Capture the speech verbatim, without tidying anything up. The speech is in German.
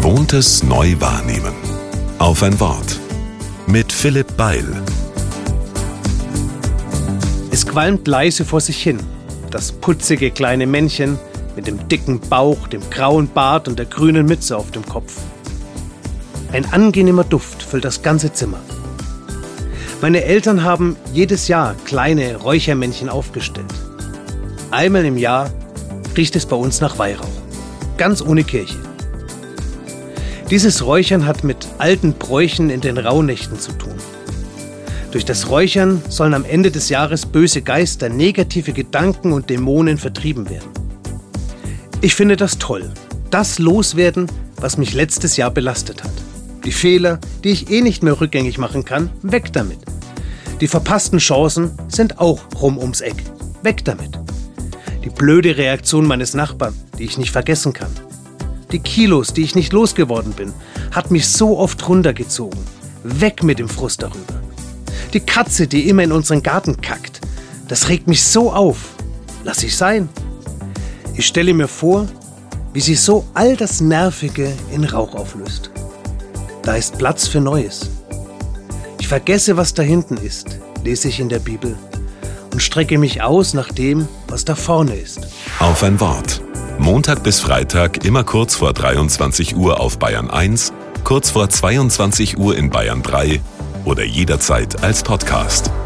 Gewohntes neu wahrnehmen. Auf ein Wort. Mit Philipp Beil. Es qualmt leise vor sich hin. Das putzige kleine Männchen mit dem dicken Bauch, dem grauen Bart und der grünen Mütze auf dem Kopf. Ein angenehmer Duft füllt das ganze Zimmer. Meine Eltern haben jedes Jahr kleine Räuchermännchen aufgestellt. Einmal im Jahr riecht es bei uns nach Weihrauch. Ganz ohne Kirche. Dieses Räuchern hat mit alten Bräuchen in den Rauhnächten zu tun. Durch das Räuchern sollen am Ende des Jahres böse Geister, negative Gedanken und Dämonen vertrieben werden. Ich finde das toll. Das loswerden, was mich letztes Jahr belastet hat. Die Fehler, die ich eh nicht mehr rückgängig machen kann, weg damit. Die verpassten Chancen sind auch rum ums Eck. Weg damit. Die blöde Reaktion meines Nachbarn, die ich nicht vergessen kann. Die Kilos, die ich nicht losgeworden bin, hat mich so oft runtergezogen. Weg mit dem Frust darüber. Die Katze, die immer in unseren Garten kackt, das regt mich so auf. Lass ich sein. Ich stelle mir vor, wie sie so all das Nervige in Rauch auflöst. Da ist Platz für Neues. Ich vergesse, was da hinten ist, lese ich in der Bibel und strecke mich aus nach dem, was da vorne ist. Auf ein Wort. Montag bis Freitag immer kurz vor dreiundzwanzig Uhr auf Bayern eins, kurz vor zweiundzwanzig Uhr in Bayern drei oder jederzeit als Podcast.